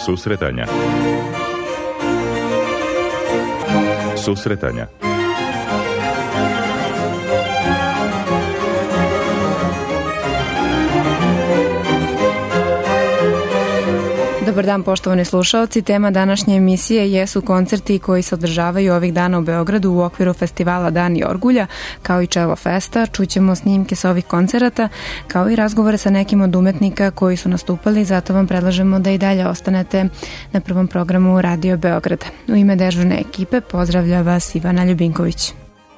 Susretanja. Susretanja. Dobar dan, poštovani slušaoci. Tema današnje emisije jesu koncerti koji se održavaju ovih dana u Beogradu u okviru festivala Dani Orgulja, kao i Čelo Festa. Čućemo snimke sa ovih koncerata, kao i razgovore sa nekim od umetnika koji su nastupali, zato vam predlažemo da i dalje ostanete na prvom programu Radio Beograda. U ime dežurne ekipe pozdravlja vas Ivana Ljubinković.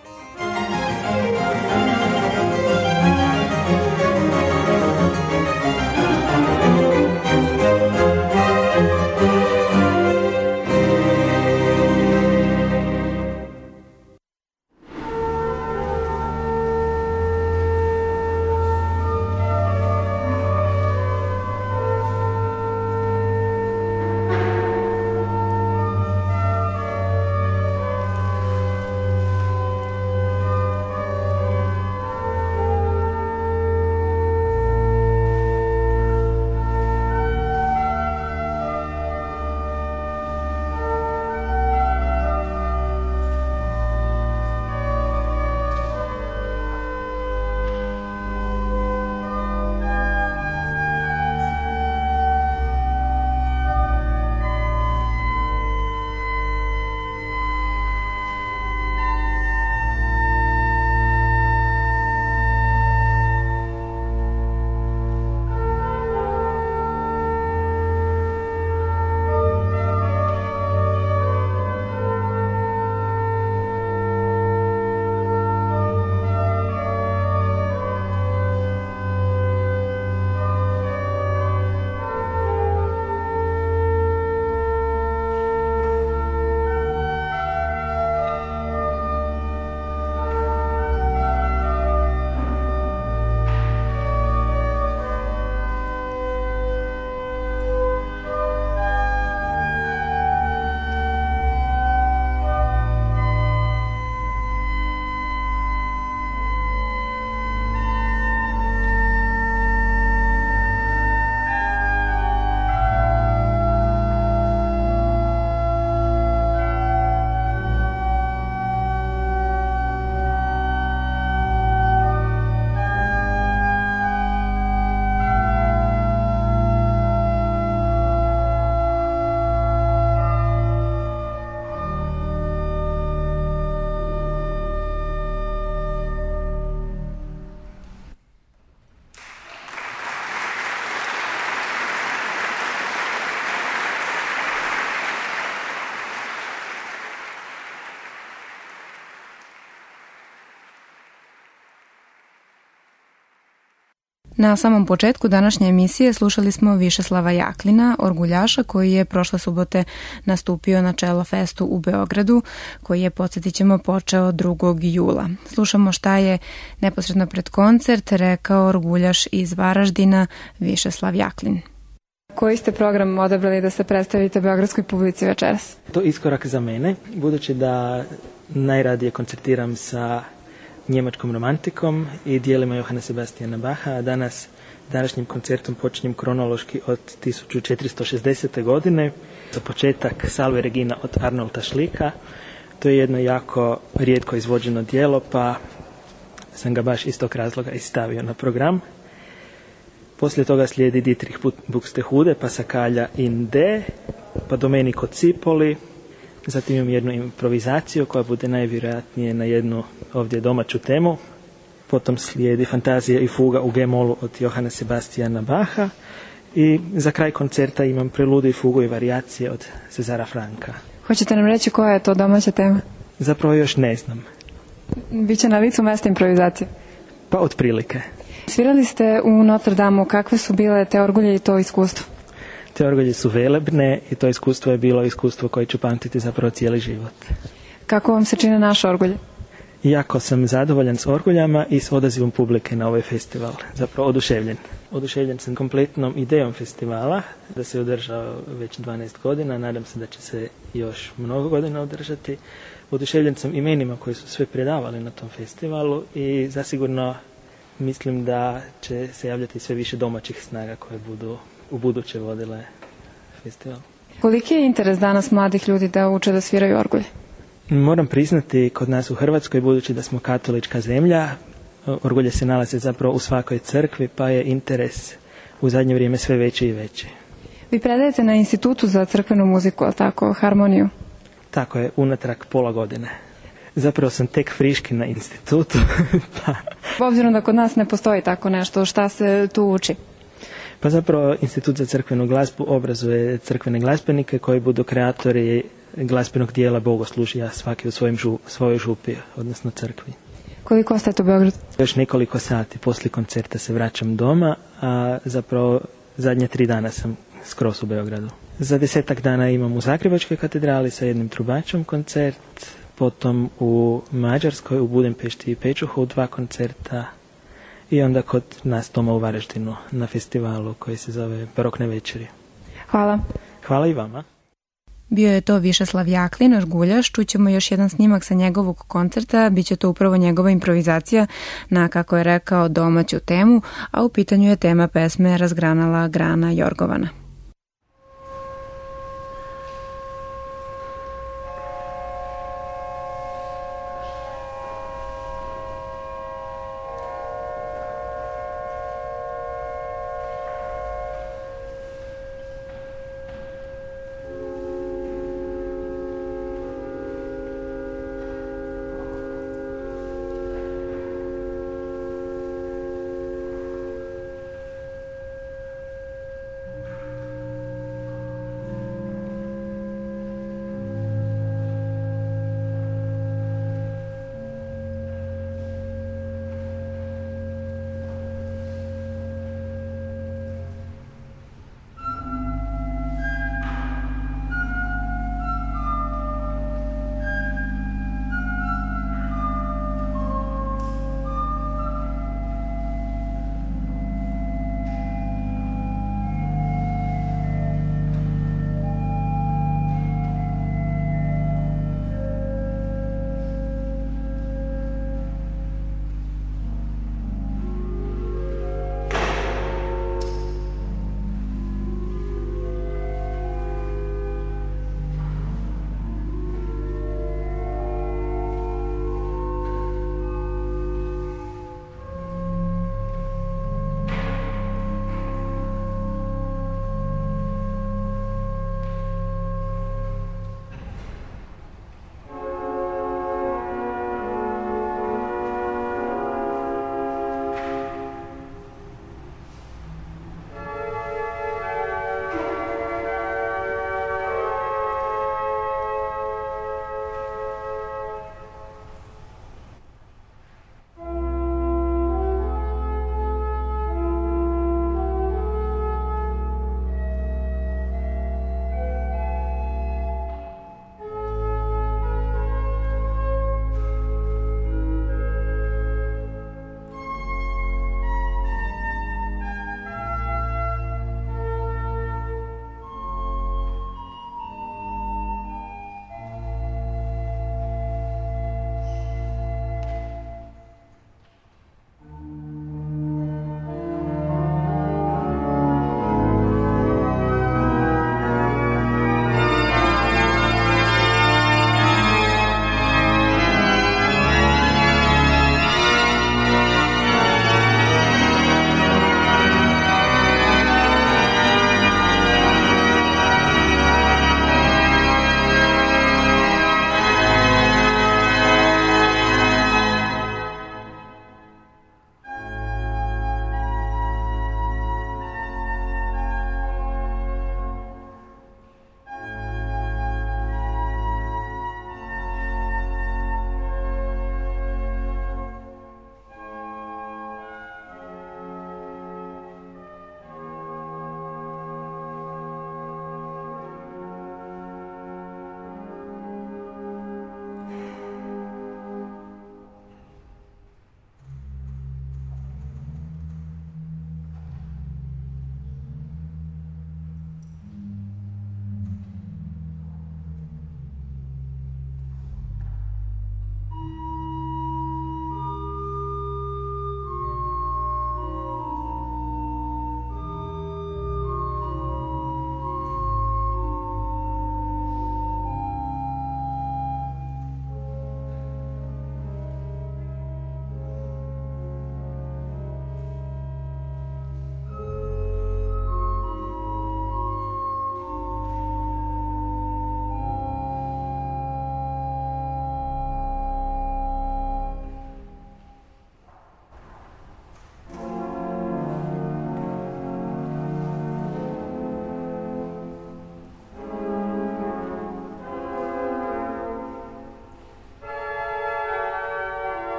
Na samom početku današnje emisije slušali smo Višeslava Jaklina, orguljaša koji je prošle subote nastupio na Čelo Festu u Beogradu, koji je, podsjetit ćemo, počeo 2. jula. Slušamo šta je neposredno pred koncert rekao orguljaš iz Varaždina Višeslav Jaklin. Koji ste program odabrali da se predstavite beogradskoj publici večeras? To je iskorak za mene, budući da najradije koncertiram sa njemačkom romantikom i dijelima Johana Sebastiana Bacha, a današnjim koncertom počinjem kronološki od 1460. godine. Za početak Salve Regina od Arnolda Schlika. To je jedno jako rijetko izvođeno djelo, pa sam ga baš iz tog razloga i stavio na program. Poslije toga slijedi Dietrich Buxtehude, Passacaglia in D, pa Domenico Cipoli. Zatim imam jednu improvizaciju koja bude najvjerojatnije na jednu ovdje domaću temu. Potom slijedi Fantazija i fuga u G-molu od Johana Sebastiana Bacha. I za kraj koncerta imam Preludu i fugu i varijacije od Cezara Franka. Hoćete nam reći koja je to domaća tema? Zapravo još ne znam. Biće na licu mesta improvizacije? Pa otprilike. Svirali ste u Notre Dameu, kakve su bile te orgulje i to iskustvo? Te orgulje su velebne i to iskustvo je bilo iskustvo koje ću pamtiti zapravo cijeli život. Kako vam se čine naše orgulje? Jako sam zadovoljan s orguljama i s odazivom publike na ovaj festival. Zapravo oduševljen. Oduševljen sam kompletnom idejom festivala, da se održao već 12 godina, nadam se da će se još mnogo godina održati. Oduševljen sam imenima koji su sve predavali na tom festivalu i zasigurno mislim da će se javljati sve više domaćih snaga koje budu u buduće vodile festival. Koliki je interes danas mladih ljudi da uče da sviraju orgulje? Moram priznati, kod nas u Hrvatskoj, budući da smo katolička zemlja, orgulje se nalaze zapravo u svakoj crkvi, pa je interes u zadnje vrijeme sve veći i veći. Vi predajete na Institutu za crkvenu muziku, ali tako, harmoniju? Tako je, unatrag pola godine. Zapravo sam tek friški na institutu. Pa. Obzirom da kod nas ne postoji tako nešto, šta se tu uči? Pa zapravo Institut za crkvenu glazbu obrazuje crkvene glazbenike koji budu kreatori glazbenog dijela bogoslužja, svaki u svojoj župi, odnosno crkvi. Koliko ostajete u Beogradu? Još nekoliko sati poslije koncerta se vraćam doma, a zapravo zadnje 3 dana sam skroz u Beogradu. Za 10 dana imam u Zagrebačkoj katedrali sa jednim trubačom koncert, potom u Mađarskoj, u Budimpešti i Pečuhu 2 koncerta i onda kod nas doma u Varaždinu na festivalu koji se zove Barokne večeri. Hvala. Hvala i vama. Bio je to Višeslav Jaklin, orguljaš. Čućemo još jedan snimak sa njegovog koncerta. Biće to upravo njegova improvizacija na, kako je rekao, domaću temu, a u pitanju je tema pesme Razgranala grana Jorgovana.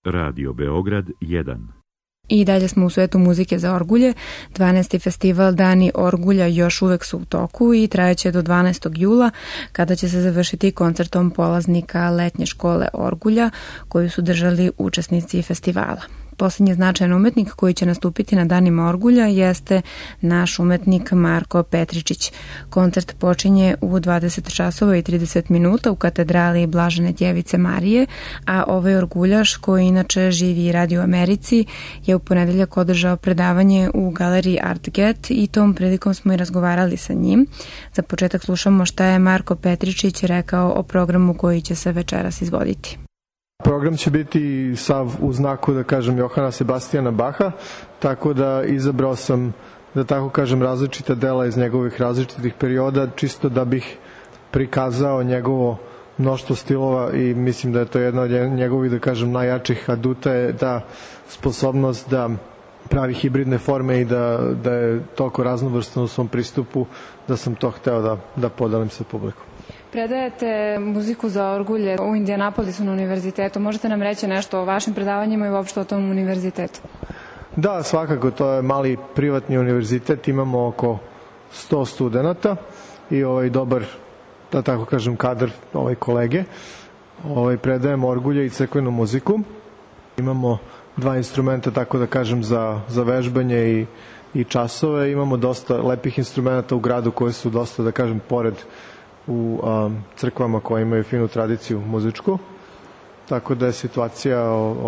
Radio Beograd 1. I dalje smo u svetu muzike za orgulje. 12. festival Dani orgulja još uvek su u toku i trajeće do 12. jula, kada će se završiti koncertom polaznika letnje škole orgulja koju su držali učesnici festivala. Poslednji značajan umetnik koji će nastupiti na Danima orgulja jeste naš umetnik Marko Petričić. Koncert počinje u 20 časova i 30 minuta u katedrali Blažene Djevice Marije, a ovaj orguljaš, koji inače živi i radi u Americi, je u ponedeljak održao predavanje u galeriji Artget i tom prilikom smo i razgovarali sa njim. Za početak slušamo šta je Marko Petričić rekao o programu koji će se večeras izvoditi. Program će biti sav u znaku, da kažem, Johana Sebastijana Baha, tako da izabrao sam, da tako kažem, različita dela iz njegovih različitih perioda, čisto da bih prikazao njegovo mnoštvo stilova i mislim da je to jedna od njegovih, da kažem, najjačih aduta je da sposobnost da pravi hibridne forme i da je toliko raznovrstan u svom pristupu, da sam to hteo da podelim sa publikom. Predajete muziku za orgulje u Indianapolisu na univerzitetu. Možete nam reći nešto o vašim predavanjima i uopšte o tom univerzitetu? Da, svakako, to je mali privatni univerzitet, imamo oko 100 studenta i dobar, da tako kažem, kadar kolege. Predajemo orgulje i crkvenu muziku. Imamo 2 instrumenta, tako da kažem, za vežbanje i časove. Imamo dosta lepih instrumenta u gradu koji su dosta, da kažem, pored u crkvama koje imaju finu tradiciju muzičku, tako da je situacija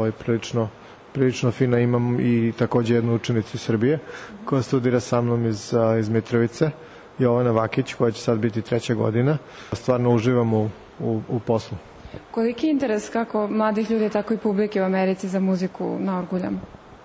prilično fina. Imam i takođe jednu učenicu iz Srbije koja studira sa mnom iz Mitrovice, Jovana Vakić, koja će sad biti 3. godina. Stvarno uživam u poslu. Koliki interes kako mladih ljudi, tako i publike u Americi za muziku na orguljama?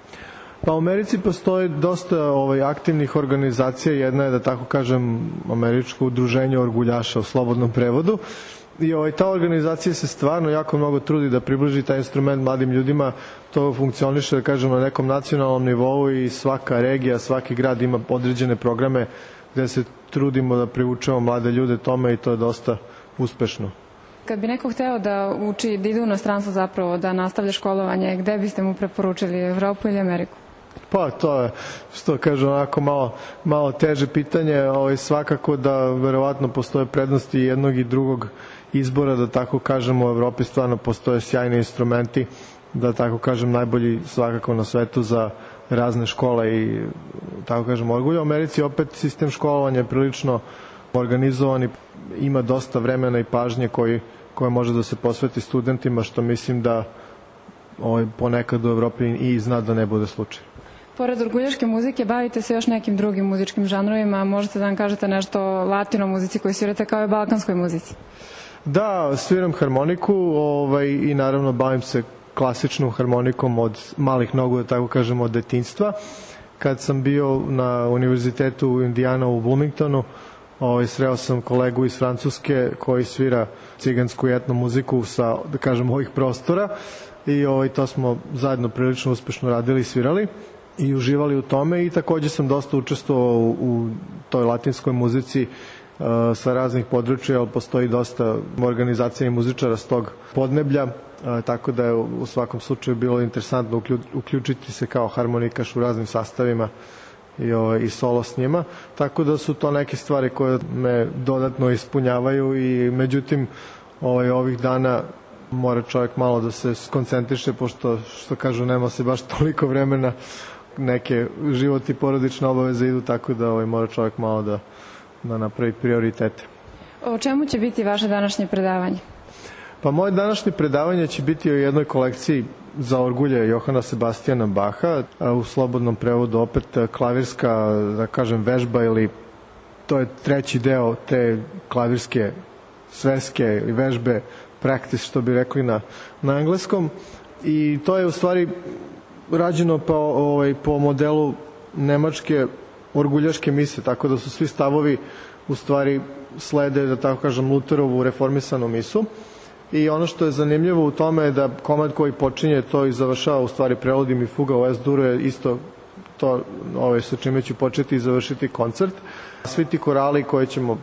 Pa u Americi postoji dosta aktivnih organizacija. Jedna je, da tako kažem, Američko udruženje orguljaša u slobodnom prevodu. I ta organizacija se stvarno jako mnogo trudi da približi taj instrument mladim ljudima. To funkcioniše, da kažem, na nekom nacionalnom nivou i svaka regija, svaki grad ima određene programe gde se trudimo da privučemo mlade ljude tome i to je dosta uspešno. Kad bi neko hteo da uči, da ide u inostranstvo zapravo, da nastavlja školovanje, gde biste mu preporučili, Evropu ili Ameriku? Pa to je, što kažu, onako malo teže pitanje. Svakako da verovatno postoje prednosti jednog i drugog izbora, da tako kažemo. U Evropi stvarno postoje sjajni instrumenti, da tako kažem, najbolji svakako na svetu za razne škole i tako kažem orgulja. U Americi opet sistem školovanja je prilično organizovan i ima dosta vremena i pažnje koje može da se posveti studentima, što mislim da ponekad u Evropi i zna da ne bude slučaj. Pored orguljaške muzike, bavite se još nekim drugim muzičkim žanrovima? Možete da nam kažete nešto o latino muzici koju svirate, kao i balkanskoj muzici? Da, sviram harmoniku i naravno bavim se klasičnom harmonikom od malih nogu, da tako kažem, od detinjstva. Kad sam bio na univerzitetu u Indiana u Bloomingtonu, sreo sam kolegu iz Francuske koji svira cigansku i etno muziku sa, da kažem, ovih prostora i to smo zajedno prilično uspešno radili i svirali i uživali u tome i takođe sam dosta učestvovao u toj latinskoj muzici sa raznih područja, ali postoji dosta organizacija i muzičara s tog podneblja, tako da je u svakom slučaju bilo interesantno uključiti se kao harmonikaš u raznim sastavima i solo s njima, tako da su to neke stvari koje me dodatno ispunjavaju i međutim ovih dana mora čovjek malo da se skoncentriše, pošto, što kažu, nema se baš toliko vremena, neke život i porodične obaveze idu, tako da mora čovjek malo da napravi prioritete. O čemu će biti vaše današnje predavanje? Pa moje današnje predavanje će biti o jednoj kolekciji za orgulje Johana Sebastijana Baha, u slobodnom prevodu opet klavirska, da kažem, vežba, ili to je 3. deo te klavirske sverske vežbe, practice, što bi rekli na engleskom, i to je u stvari rađeno po modelu nemačke orguljaške mise, tako da su svi stavovi u stvari slede, da tako kažem, Luterovu reformisanu misu. I ono što je zanimljivo u tome je da komad koji počinje to i završava u stvari preludom i fuga u S-duru je isto to sa čime ću početi i završiti koncert. Svi ti korali koje ćemo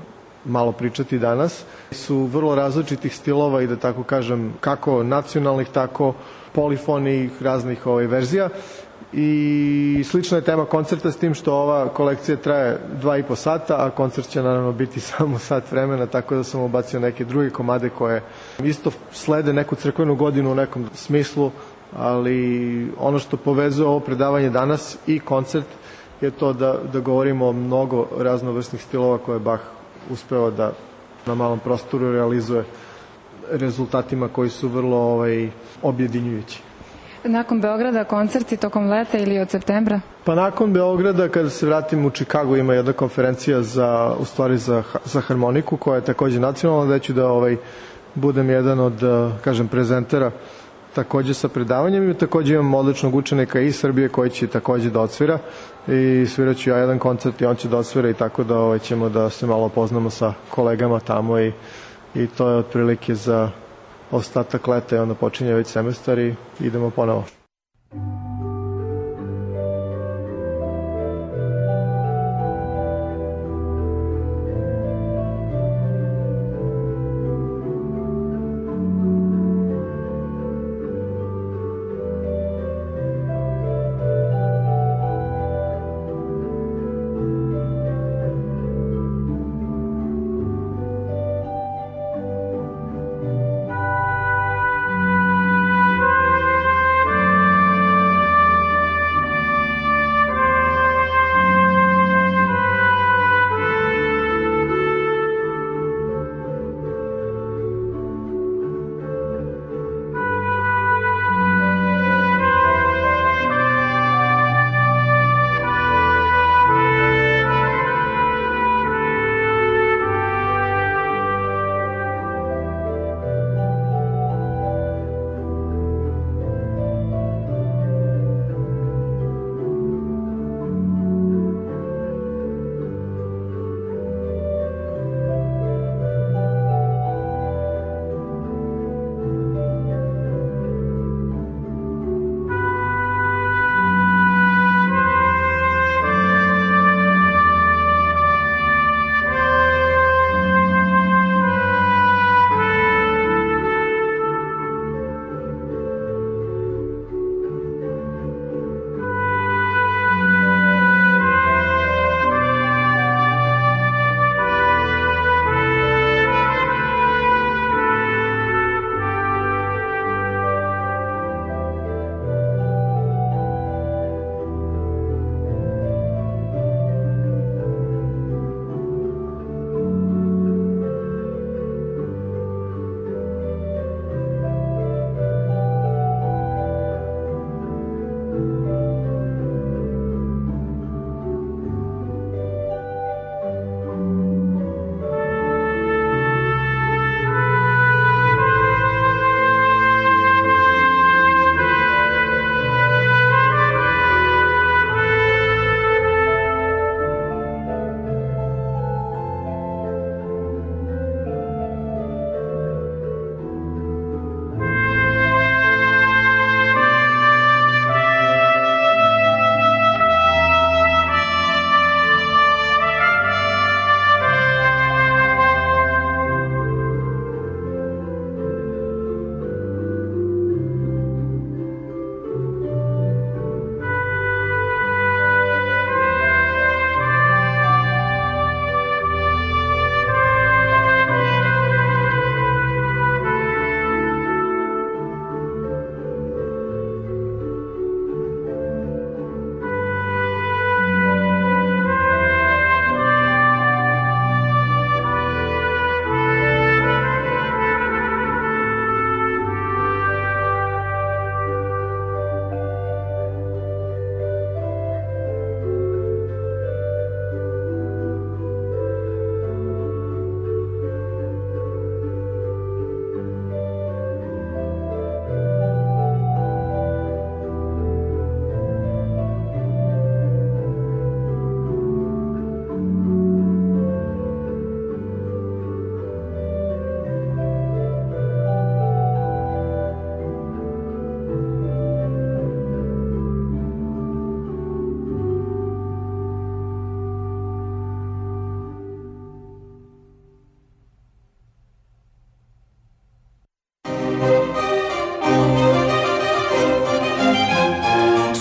malo pričati danas, su vrlo različitih stilova i da tako kažem, kako nacionalnih, tako polifonih, raznih verzija. I slična je tema koncerta s tim što ova kolekcija traje 2,5 sata, a koncert će naravno biti samo sat vremena, tako da sam ubacio neke druge komade koje isto slede neku crkvenu godinu u nekom smislu, ali ono što povezuje ovo predavanje danas i koncert je to da govorimo o mnogo raznovrsnih stilova koje Bach uspeo da na malom prostoru realizuje rezultatima koji su vrlo objedinjujući. Nakon Beograda koncerti tokom leta ili od septembra? Pa nakon Beograda, kada se vratim u Čikagu, ima jedna konferencija za harmoniku, koja je takođe nacionalna, da ću da budem jedan od, prezentera takođe sa predavanjem i takođe imam odličnog učenika iz Srbije koji će takođe da odsvira i svirat ću ja jedan koncert i on će da odsvira i tako da ćemo da se malo poznamo sa kolegama tamo i to je otprilike za ostatak leta i onda počinje već semestar i idemo ponovo.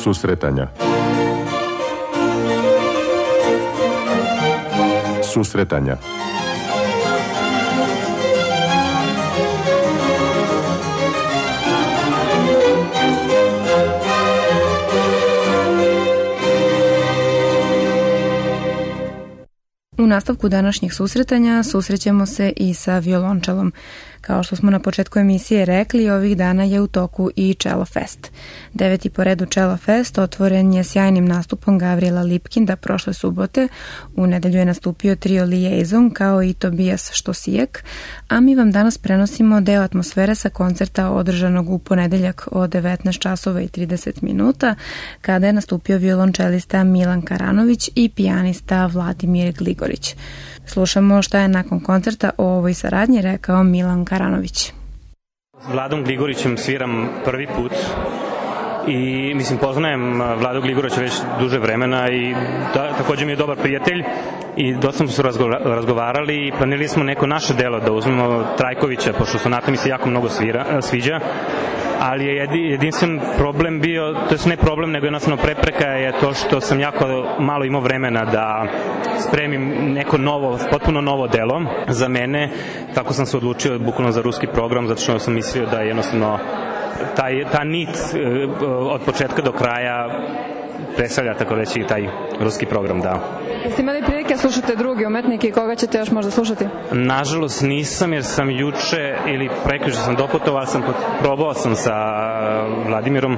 Susretanja. Susretanja. U nastavku današnjih susretanja susrećemo se i sa violončelom. Kao što smo na početku emisije rekli, ovih dana je u toku i Cello Fest. 9. po redu Cello Fest otvoren je sjajnim nastupom Gavrijela Lipkinda prošle subote. U nedelju je nastupio trio Liaison kao i Tobias Štosijek, a mi vam danas prenosimo deo atmosfere sa koncerta održanog u ponedeljak od 19 časova i 30 minuta, kada je nastupio violončelista Milan Karanović i pijanista Vladimir Gligorić. Slušamo šta je nakon koncerta o ovoj saradnji rekao Milan Karanović. S Vladom Gligorićem sviram prvi put i poznajem Vladu Gligorića već duže vremena i takođe mi je dobar prijatelj i dosta smo se razgovarali i planirali smo neko naše delo da uzmemo Trajkovića, pošto sonata mi se jako mnogo sviđa, ali je jedinstven problem bio, to je ne problem, nego jednostavno prepreka je to što sam jako malo imao vremena da spremim neko novo, potpuno novo delo za mene, tako sam se odlučio bukvalno za ruski program, zato što sam mislio da jednostavno ta nit od početka do kraja predstavlja, tako reći, taj ruski program, da. Jeste imali prilike slušate drugi umetnike i koga ćete još možda slušati? Nažalost nisam, jer sam juče ili prekjuče sam doputovao, probao sam sa Vladimirom,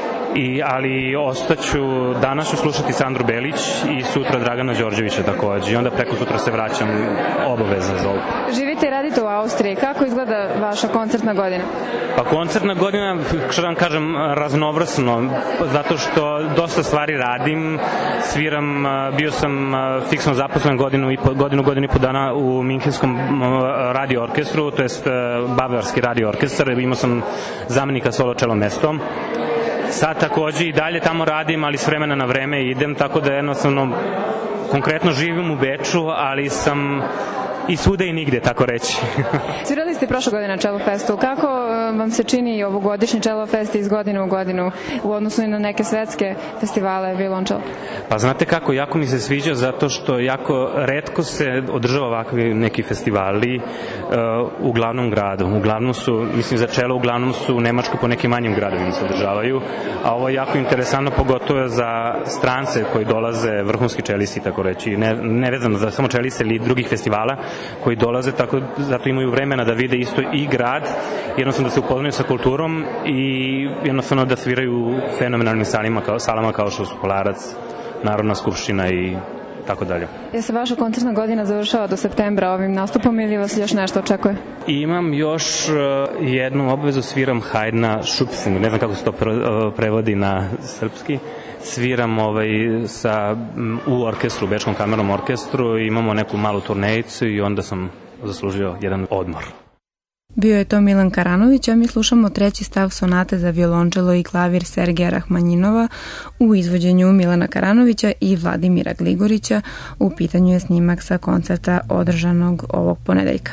ali ostaću, danas ću slušati Sandru Belić i sutra Dragana Đorđevića takođe i onda preko sutra se vraćam obavezno za ovo. Živite i radite u Austriji, kako izgleda vaša koncertna godina? Pa koncertna godina, što da vam kažem, raznovrsno, zato što dosta stvari radim, sviram, bio sam fiksno zaposlen godinu i po dana u Minhenskom radio orkestru, to jest Bavarski radio orkestar, imao sam zamenika solo čelo mestom. Sad takođe i dalje tamo radim, ali s vremena na vreme idem, tako da jednostavno konkretno živim u Beču, ali sam i svuda i nigde, tako reći. Svirali ste prošle godine na Cello Festu. Kako vam se čini ovogodišnji Cello Fest iz godine u godinu u odnosu i na neke svetske festivale violončela? Pa znate kako, jako mi se sviđa zato što jako retko se održava ovakvi neki festivali u glavnom gradu. Uglavnom su, za čelo uglavnom su u Nemačkoj po nekim manjim gradovima se održavaju, a ovo je jako interesantno, pogotovo za strance koji dolaze, vrhunski čelisti, tako reći, ne vezano za samo čeliste ili drugih festivala, koji dolaze, tako zato imaju vremena da vide isto i grad, jednostavno da se upoznaju sa kulturom i jednostavno da sviraju u fenomenalnim salama kao što su Kolarac, Narodna skupština i tako dalje. Je se vaša koncertna godina završava do septembra ovim nastupom ili vas još nešto očekuje? Imam još jednu obvezu, sviram Haydna Schupfung, ne znam kako se to prevodi na srpski. Sviram u orkestru, u Bečkom kamernom orkestru, imamo neku malu turnejicu i onda sam zaslužio jedan odmor. Bio je to Milan Karanović, a mi slušamo treći stav sonate za violončelo i klavir Sergeja Rahmanjinova u izvođenju Milana Karanovića i Vladimira Gligorića. U pitanju je snimak sa koncerta održanog ovog ponedeljka.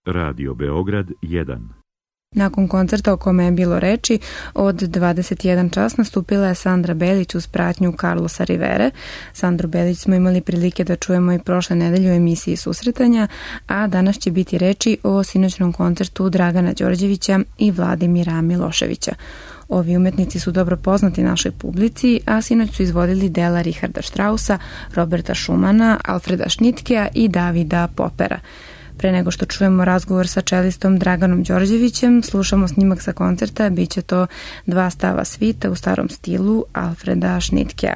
Radio Beograd 1. Nakon koncerta o kome je bilo reči, od 21 čas nastupila je Sandra Belić uz pratnju Carlosa Rivere. Sandru Belić smo imali prilike da čujemo i prošle nedelje u emisiji Susretanja, a danas će biti reči o sinoćnom koncertu Dragana Đorđevića i Vladimira Miloševića. Ovi umetnici su dobro poznati našoj publici, a sinoć su izvodili dela Richarda Straussa, Roberta Schumana, Alfreda Schnittkea i Davida Poppera. Pre nego što čujemo razgovor sa čelistom Draganom Đorđevićem, slušamo snimak sa koncerta, bit će to 2 stava svita u starom stilu Alfreda Schnittkea.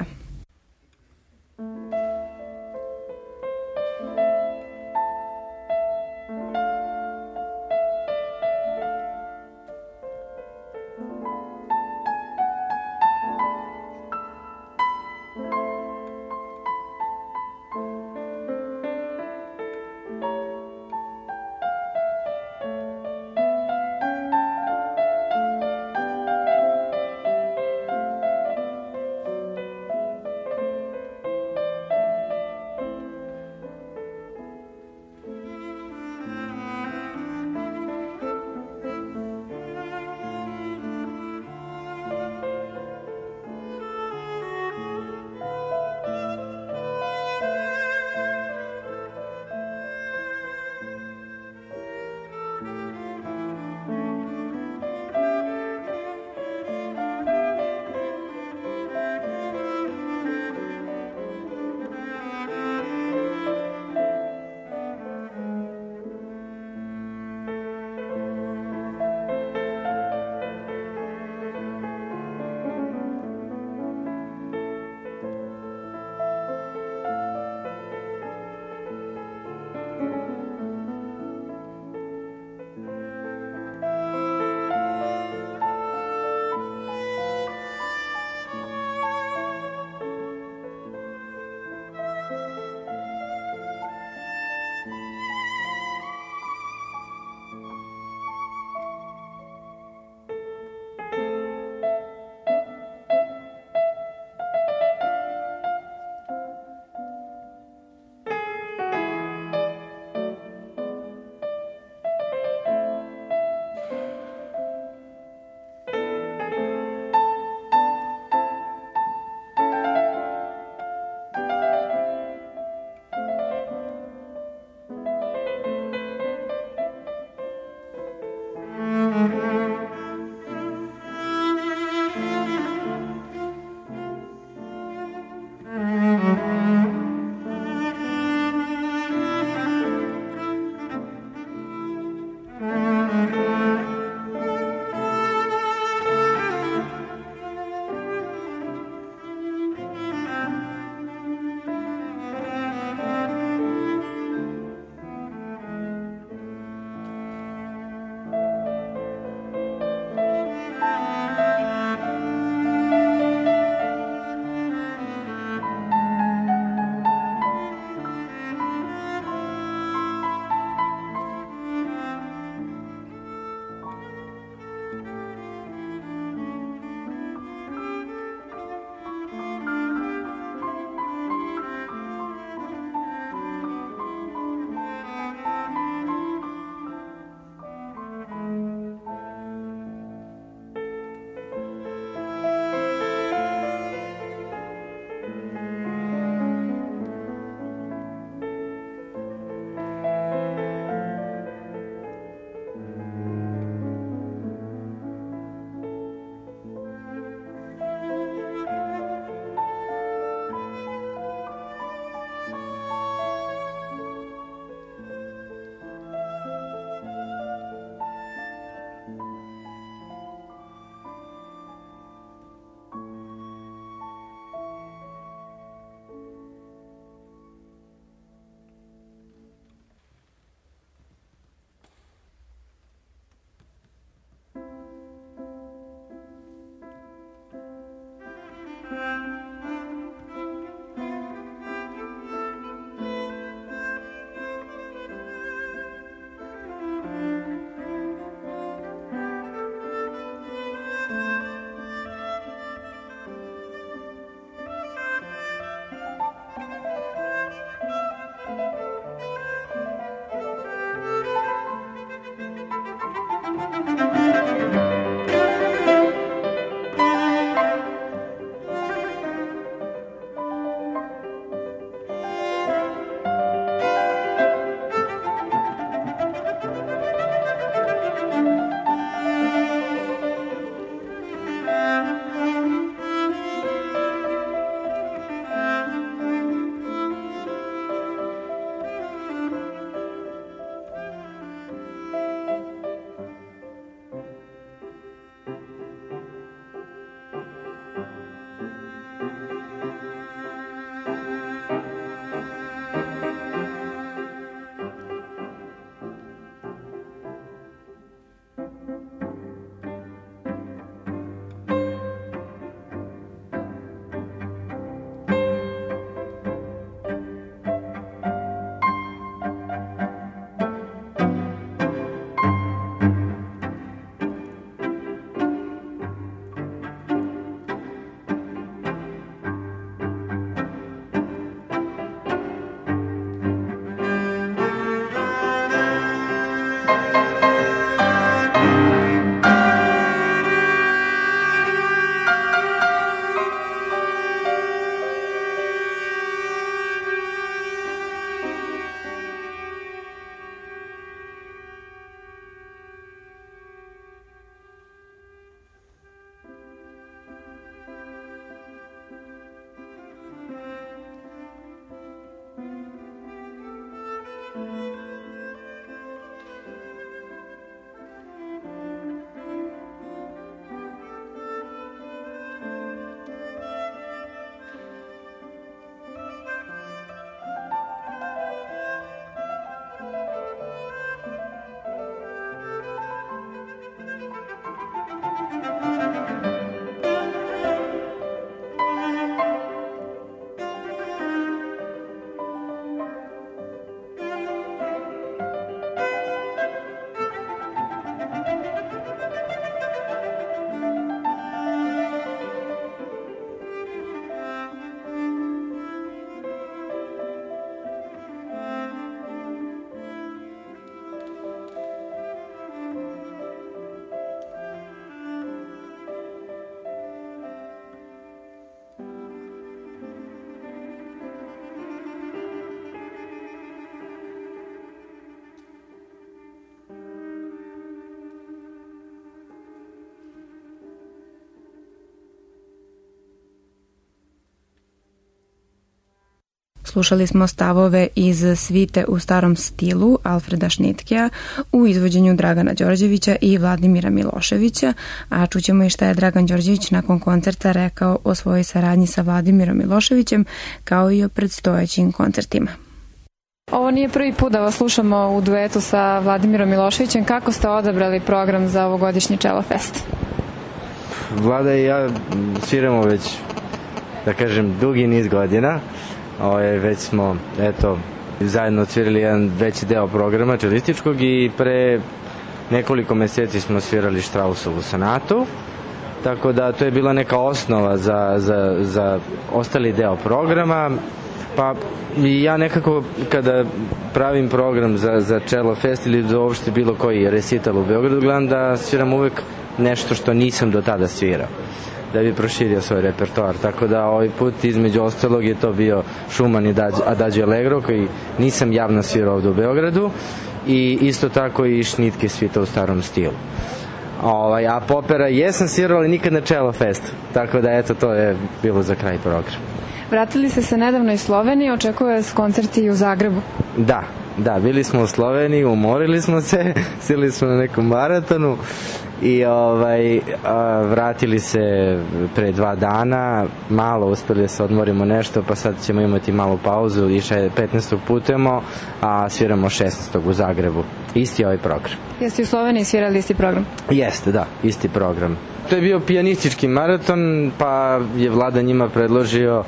Slušali smo stavove iz svite u starom stilu Alfreda Šnitkea u izvođenju Dragana Đorđevića i Vladimira Miloševića, a čućemo i šta je Dragan Đorđević nakon koncerta rekao o svojoj saradnji sa Vladimirom Miloševićem, kao i o predstojećim koncertima. Ovo nije prvi put da vas slušamo u duetu sa Vladimirom Miloševićem. Kako ste odabrali program za ovogodišnji Cello Fest? Vlada i ja sviramo već, da kažem, dugi niz godina. Već smo, zajedno odsvirali jedan veći deo programa čelističkog i pre nekoliko meseci smo svirali Straussovu sonatu, tako da to je bila neka osnova za ostali deo programa. Pa i ja nekako kada pravim program za Cello Fest ili za uopšte bilo koji recital u Beogradu, gledam da sviram uvek nešto što nisam do tada svirao, da bi proširio svoj repertoar. Tako da ovaj put između ostalog je to bio Schumann i Adagio Allegro, koji nisam javno svirao ovde u Beogradu, i isto tako i Šnitke svita u starom stilu. A Popera jesam svirao, ali nikad na Cello Festu. Tako da to je bilo za kraj programa. Vratili ste se nedavno iz Slovenije, očekuje vas koncerti i u Zagrebu. Da, bili smo u Sloveniji, umorili smo se, sili smo na nekom maratonu i vratili se pre 2 dana, malo uspeli da se odmorimo nešto, pa sad ćemo imati malu pauzu i 15. putujemo, a sviramo 16. u Zagrebu. Isti ovaj program. Jeste u Sloveniji svirali isti program? Jeste, da, isti program. To je bio pijanistički maraton, pa je Vlada njima predložio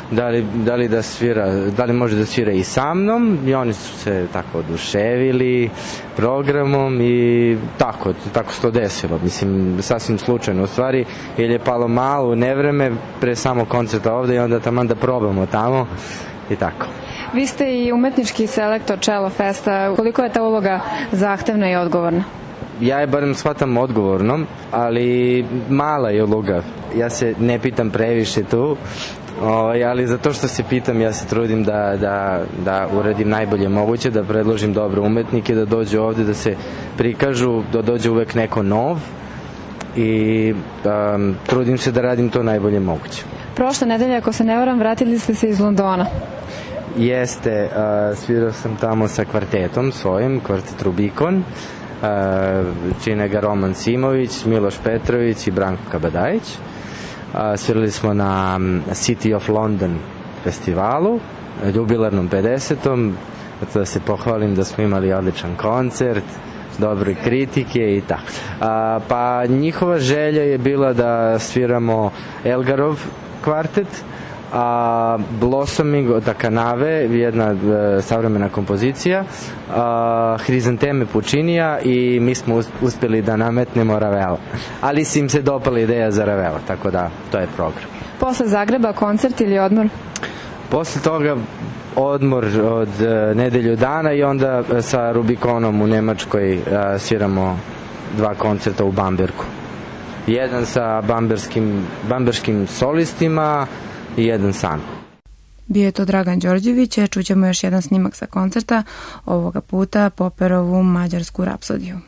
da li može da svira i sa mnom, i oni su se tako oduševili programom i tako se to desilo. Mislim, sasvim slučajno u stvari, jer je palo malo nevreme pre samog koncerta ovde i onda taman da probamo tamo i tako. Vi ste i umetnički selektor Cello Festa. Koliko je ta uloga zahtevna i odgovorna? Ja je barem shvatam odgovornom, ali mala je uloga. Ja se ne pitam previše tu, ali za to što se pitam ja se trudim da uradim najbolje moguće, da predložim dobre umetnike, da dođu ovde, da se prikažu, da dođe uvek neko nov i trudim se da radim to najbolje moguće. Prošle nedelje, ako se ne varam, vratili ste se iz Londona. Jeste, svirao sam tamo sa kvartetom svojim, kvartet Rubikon, čine ga Roman Simović, Miloš Petrović i Branko Kabadajić. Svirali smo na City of London festivalu, jubilarnom 50. Da se pohvalim da smo imali odličan koncert, dobre kritike i tako. Pa njihova želja je bila da sviramo Elgarov kvartet, Blossoming od Akanave, jedna savremena kompozicija, Hrizanteme Pučinija, i mi smo uspeli da nametnemo Ravela. Ali si im se dopala ideja za Ravela, tako da to je program. Posle Zagreba koncert ili odmor? Posle toga odmor od nedelju dana i onda sa Rubikonom u Nemačkoj sviramo 2 koncerta u Bambergu. Jedan sa bamberskim solistima i jedan sam. Bio je to Dragan Đorđević, čućemo još jedan snimak sa koncerta, ovoga puta Poperovu Mađarsku rapsodiju.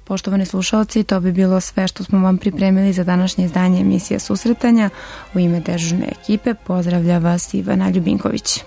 Poštovani slušalci, to bi bilo sve što smo vam pripremili za današnje izdanje emisije Susretanja. U ime dežurne ekipe pozdravlja vas Ivana Ljubinković.